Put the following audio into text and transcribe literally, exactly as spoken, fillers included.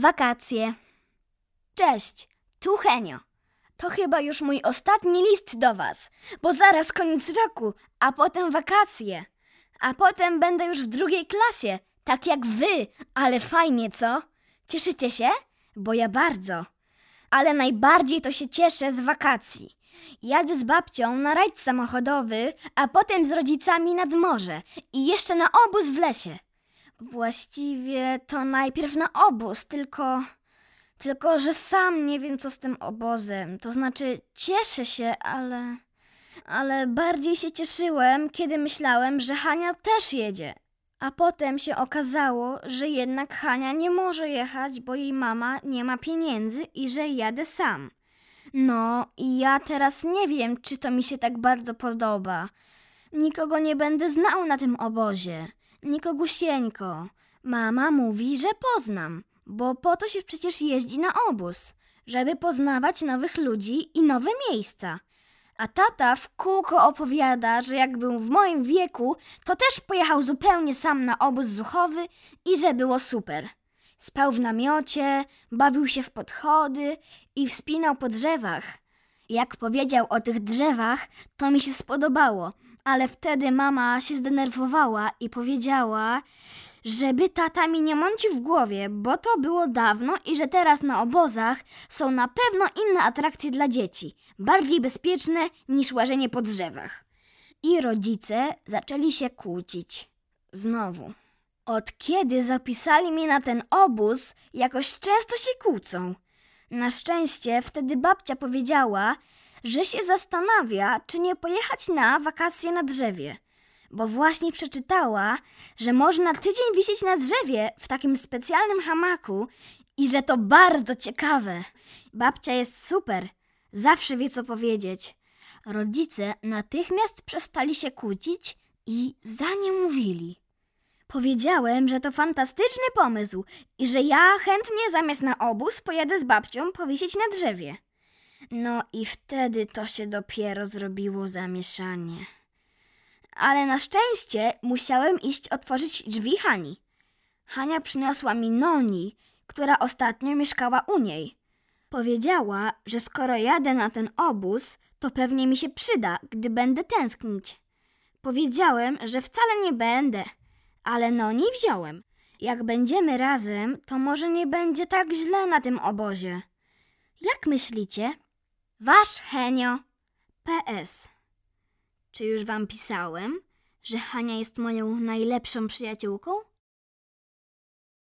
Wakacje. Cześć, tu Henio. To chyba już mój ostatni list do was, bo zaraz koniec roku, a potem wakacje. A potem będę już w drugiej klasie, tak jak wy, ale fajnie, co? Cieszycie się? Bo ja bardzo. Ale najbardziej to się cieszę z wakacji. Jadę z babcią na rajd samochodowy, a potem z rodzicami nad morze i jeszcze na obóz w lesie. Właściwie to najpierw na obóz, tylko... Tylko, że sam nie wiem, co z tym obozem. To znaczy, cieszę się, ale... Ale bardziej się cieszyłem, kiedy myślałem, że Hania też jedzie. A potem się okazało, że jednak Hania nie może jechać, bo jej mama nie ma pieniędzy i że jadę sam. No i ja teraz nie wiem, czy to mi się tak bardzo podoba. Nikogo nie będę znał na tym obozie. Nikogusieńko. Mama mówi, że poznam, bo po to się przecież jeździ na obóz, żeby poznawać nowych ludzi i nowe miejsca. A tata w kółko opowiada, że jak był w moim wieku, to też pojechał zupełnie sam na obóz zuchowy i że było super. Spał w namiocie, bawił się w podchody i wspinał po drzewach. Jak powiedział o tych drzewach, to mi się spodobało, ale wtedy mama się zdenerwowała i powiedziała, żeby tata mi nie mącił w głowie, bo to było dawno i że teraz na obozach są na pewno inne atrakcje dla dzieci, bardziej bezpieczne niż łażenie po drzewach. I rodzice zaczęli się kłócić. Znowu. Od kiedy zapisali mnie na ten obóz, jakoś często się kłócą. Na szczęście wtedy babcia powiedziała, że się zastanawia, czy nie pojechać na wakacje na drzewie. Bo właśnie przeczytała, że można tydzień wisieć na drzewie w takim specjalnym hamaku i że to bardzo ciekawe. Babcia jest super, zawsze wie co powiedzieć. Rodzice natychmiast przestali się kłócić i za nie mówili. Powiedziałem, że to fantastyczny pomysł i że ja chętnie zamiast na obóz pojadę z babcią powisieć na drzewie. No i wtedy to się dopiero zrobiło zamieszanie. Ale na szczęście musiałem iść otworzyć drzwi Hani. Hania przyniosła mi Noni, która ostatnio mieszkała u niej. Powiedziała, że skoro jadę na ten obóz, to pewnie mi się przyda, gdy będę tęsknić. Powiedziałem, że wcale nie będę, ale Noni wziąłem. Jak będziemy razem, to może nie będzie tak źle na tym obozie. Jak myślicie? Wasz Henio. P S. Czy już wam pisałem, że Hania jest moją najlepszą przyjaciółką?